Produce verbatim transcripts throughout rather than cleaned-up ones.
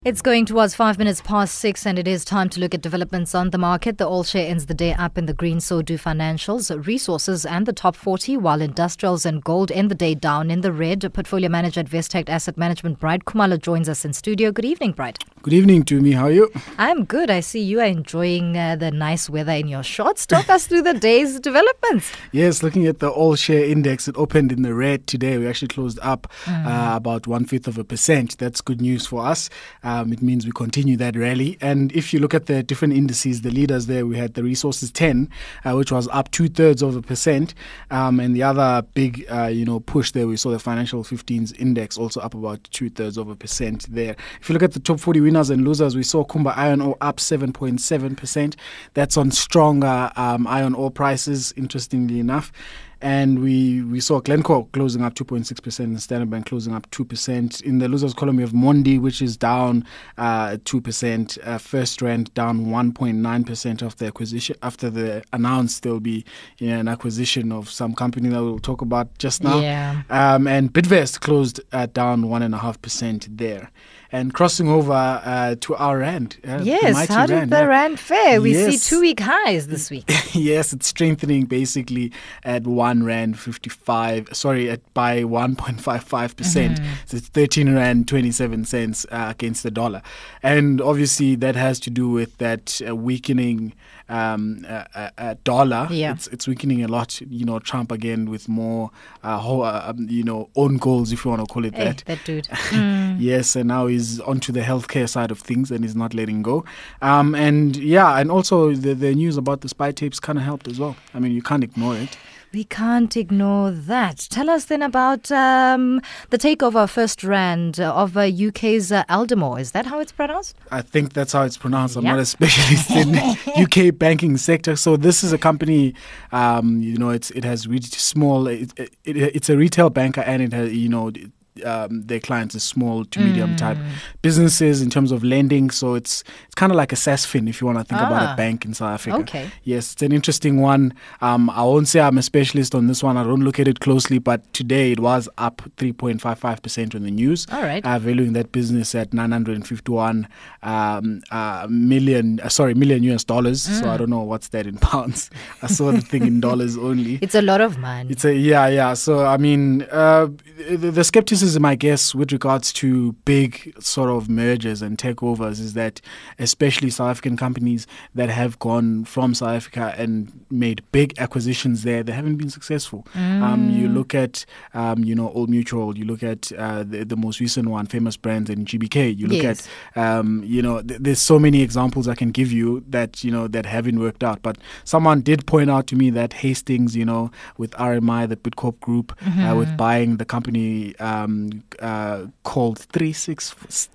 It's going towards five minutes past six, and it is time to look at developments on the market. The All Share ends the day up in the green, so do financials, resources, and the top forty, while industrials and gold end the day down in the red. Portfolio manager at Vestec Asset Management, Bright Khumalo, joins us in studio. Good evening, Bright. Good evening, Tumi. How are you? I'm good. I see you are enjoying uh, the nice weather in your shorts. Talk us through the day's developments. Yes, looking at the All Share index, it opened in the red today. We actually closed up mm. uh, about one-fifth of a percent. That's good news for us. Um, it means we continue that rally. And if you look at the different indices, the leaders there, we had the Resources ten, uh, which was up two-thirds of a percent. Um, and the other big, uh, you know, push there, we saw the Financial fifteens index also up about two-thirds of a percent there. If you look at the top forty winners and losers, we saw Kumba Iron Ore up seven point seven percent. That's on stronger um, iron ore prices, interestingly enough. And we, we saw Glencore closing up two point six percent and Standard Bank closing up two percent. In the losers column, we have Mondi, which is down uh, two percent. Uh, First Rand down one point nine percent after the acquisition. After the announced there'll be you know, an acquisition of some company that we'll talk about just now. Yeah. Um, and Bidvest closed uh, down one point five percent there. And crossing over uh, to our Rand. Uh, yes, how did Rand, the yeah. Rand fare? We yes. see two-week highs this week. Yes, it's strengthening basically at one Rand fifty-five, sorry, at by one point five five percent. Mm-hmm. So it's thirteen Rand twenty-seven cents uh, against the dollar. And obviously that has to do with that uh, weakening um, uh, uh, uh, dollar. Yeah. It's, it's weakening a lot. You know, Trump again with more, uh, whole, uh, you know, own goals, if you want to call it hey, that. that dude. Mm. Yes, and now he's onto the healthcare side of things and he's not letting go. Um, and yeah, and also the, the news about the spy tapes kind of helped as well. I mean, you can't ignore it. We can't ignore that. Tell us then about um, the takeover of First Rand of uh, U K's uh, Aldermore. Is that how it's pronounced? I think that's how it's pronounced. I'm yeah. not a specialist in U K banking sector. So this is a company, um, you know, it's it has reached small. It, it, it, it's a retail banker and it has, you know, it, Um, their clients are small to medium mm. type businesses in terms of lending. So it's it's kind of like a SASFIN if you want to think ah. about a bank in South Africa. Okay. Yes, it's an interesting one. Um, I won't say I'm a specialist on this one. I don't look at it closely, but today it was up three point five five percent on the news. All right. Uh, valuing that business at nine hundred fifty-one um, uh, million, uh, sorry, million U S dollars. Mm. So I don't know what's that in pounds. I saw the thing in dollars only. It's a lot of money. It's a yeah, yeah. So I mean, uh, the, the skepticism, I guess, with regards to big sort of mergers and takeovers is that especially South African companies that have gone from South Africa and made big acquisitions there, they haven't been successful. Mm. Um, you look at, um, you know, Old Mutual, you look at uh, the, the most recent one, Famous Brands and G B K. You look yes. at, um, you know, th- there's so many examples I can give you that, you know, that haven't worked out. But someone did point out to me that Hastings, you know, with R M I, the Bidcorp Group, mm-hmm. uh, with buying the company um, uh, called three six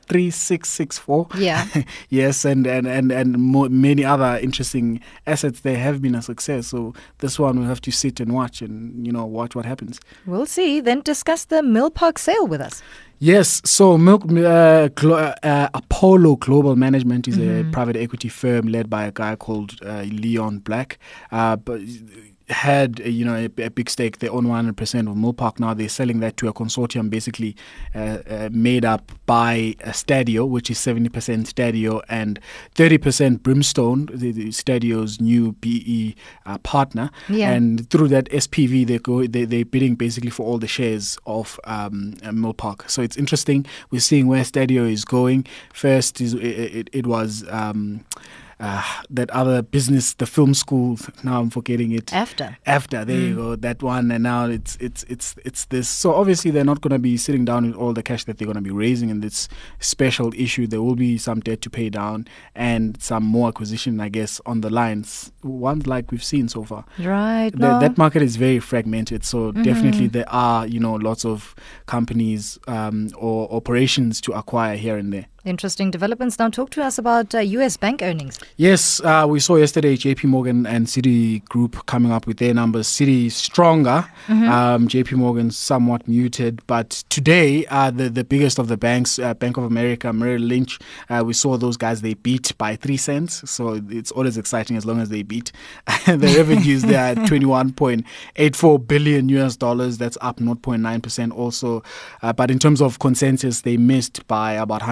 six four. Yeah. Yes, and and and, and mo- many other interesting assets. They have been a success. So this one we'll have to sit and watch and, you know, watch what happens. We'll see. Then discuss the Milpark sale with us. Yes, so Milk, uh, Glo- uh, Apollo Global Management is mm-hmm. a private equity firm led by a guy called uh, Leon Black. Uh, but had you know a, a big stake. They own one hundred percent of Milpark. Now they're selling that to a consortium basically uh, uh, made up by uh, Stadio, which is seventy percent Stadio and thirty percent Brimstone, the, the Stadio's new B E uh, partner. Yeah. And through that S P V, they go they they're bidding basically for all the shares of um, uh, Milpark. So it's interesting. We're seeing where Stadio is going. First is it, it, it was. Um, Uh, that other business, the film school. Now I'm forgetting it. After, after, there mm. you go. That one, and now it's it's it's it's this. So obviously they're not going to be sitting down with all the cash that they're going to be raising in this special issue. There will be some debt to pay down and some more acquisition, I guess, on the lines. Ones like we've seen so far. Right. The, no. That market is very fragmented. So mm-hmm. definitely there are you know lots of companies um, or operations to acquire here and there. Interesting developments. Now talk to us about uh, U S bank earnings. Yes, uh, we saw yesterday J P Morgan and Citi Group coming up with their numbers. Citi stronger, mm-hmm. um, J P Morgan somewhat muted. But today, uh, the, the biggest of the banks, uh, Bank of America, Merrill Lynch, uh, we saw those guys, they beat by three cents. So it's always exciting as long as they beat. The revenues there are twenty-one point eight four billion U S dollars. That's up zero point nine percent also. Uh, but in terms of consensus, they missed by about one hundred forty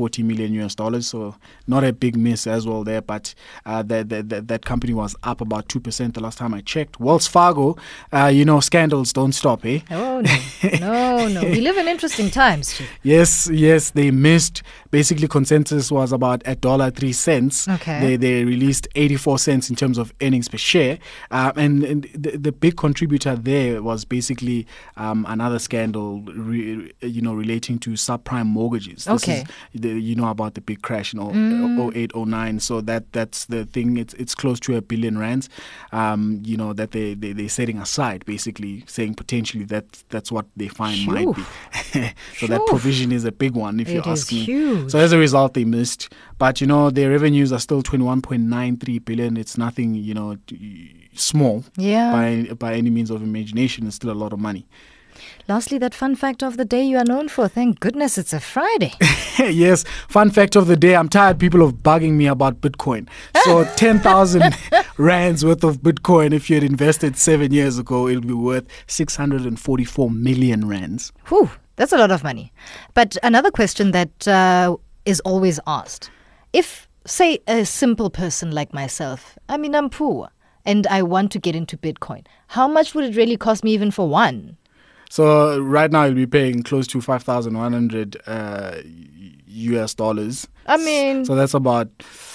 forty million U S dollars. So not a big miss as well there, but uh, that, that that company was up about two percent the last time I checked. Wells Fargo, uh, you know, scandals don't stop, eh? Oh, no. No, no. We live in interesting times, Chief. Yes, yes, they missed. Basically, consensus was about a dollar three cents. Okay. They they released eighty-four cents in terms of earnings per share, uh, and, and the, the big contributor there was basically um, another scandal, re, you know, relating to subprime mortgages. This Okay. is the, you know about the big crash in Mm. oh eight, oh nine. So that that's the thing. It's it's close to a billion rands. Um, you know that they they they're setting aside, basically saying potentially that that's what they find Phew. might be. So that Phew. provision is a big one, if It you is ask me. huge. So as a result, they missed. But you know, their revenues are still twenty-one point nine three billion. It's nothing, you know, t- small Yeah. by by any means of imagination. It's still a lot of money. Lastly, that fun fact of the day you are known for. Thank goodness it's a Friday. Yes, fun fact of the day. I'm tired people of bugging me about Bitcoin. So ten thousand rands worth of Bitcoin, if you had invested seven years ago, it'll be worth six hundred forty-four million rands. Whew, that's a lot of money. But another question that uh, is always asked. If, say, a simple person like myself, I mean, I'm poor, and I want to get into Bitcoin, how much would it really cost me even for one? So right now you'll be paying close to five thousand one hundred uh, U S dollars. I mean... So that's about,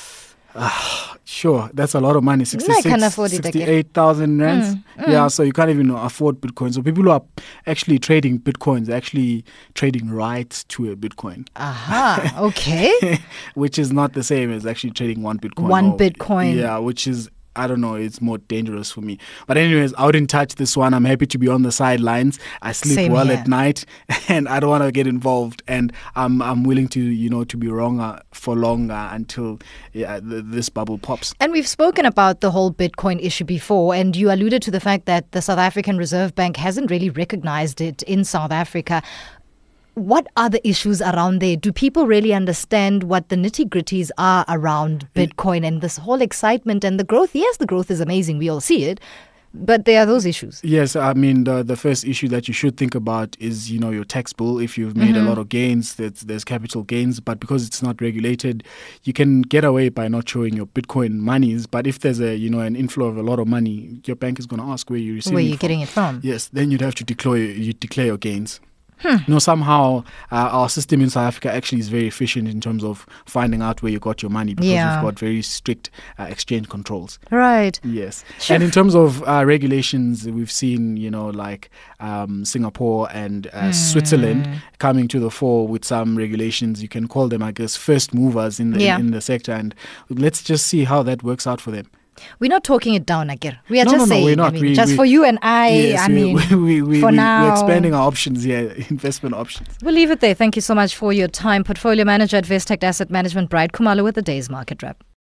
uh, sure, that's a lot of money. I can afford it, sixty-eight thousand rands. Mm, mm. Yeah, so you can't even afford Bitcoin. So people who are actually trading Bitcoins, actually trading rights to a Bitcoin. Aha, okay. Which is not the same as actually trading one Bitcoin. One or- Bitcoin. Yeah, which is, I don't know, it's more dangerous for me. But anyways, I wouldn't touch this one. I'm happy to be on the sidelines. I sleep Same well here. at night and I don't want to get involved. And I'm I'm willing to, you know, to be wrong uh, for longer until yeah, th- this bubble pops. And we've spoken about the whole Bitcoin issue before, and you alluded to the fact that the South African Reserve Bank hasn't really recognized it in South Africa. What are the issues around there? Do people really understand what the nitty-gritties are around Bitcoin and this whole excitement and the growth? Yes, the growth is amazing. We all see it. But there are those issues. Yes, I mean, the the first issue that you should think about is, you know, your tax bill. If you've made Mm-hmm. a lot of gains, there's, there's capital gains. But because it's not regulated, you can get away by not showing your Bitcoin monies. But if there's a, you know, an inflow of a lot of money, your bank is going to ask where you're receiving Where it you're from. getting it from. Yes, then you'd have to declare you declare your gains. You know, somehow uh, our system in South Africa actually is very efficient in terms of finding out where you got your money because Yeah. we've got very strict uh, exchange controls. Right. Yes. Sure. And in terms of uh, regulations, we've seen, you know, like um, Singapore and uh, Switzerland coming to the fore with some regulations. You can call them, I guess, first movers in the Yeah. in the sector. And let's just see how that works out for them. We're not talking it down, Aguirre. We are No, just no, no, saying, we're not. I mean, We- just we- for you and I, yes, I we, mean, we, we, for we, now. we're expanding our options here, investment options. We'll leave it there. Thank you so much for your time. Portfolio Manager at Vestec Asset Management, Bright Khumalo with the day's market wrap.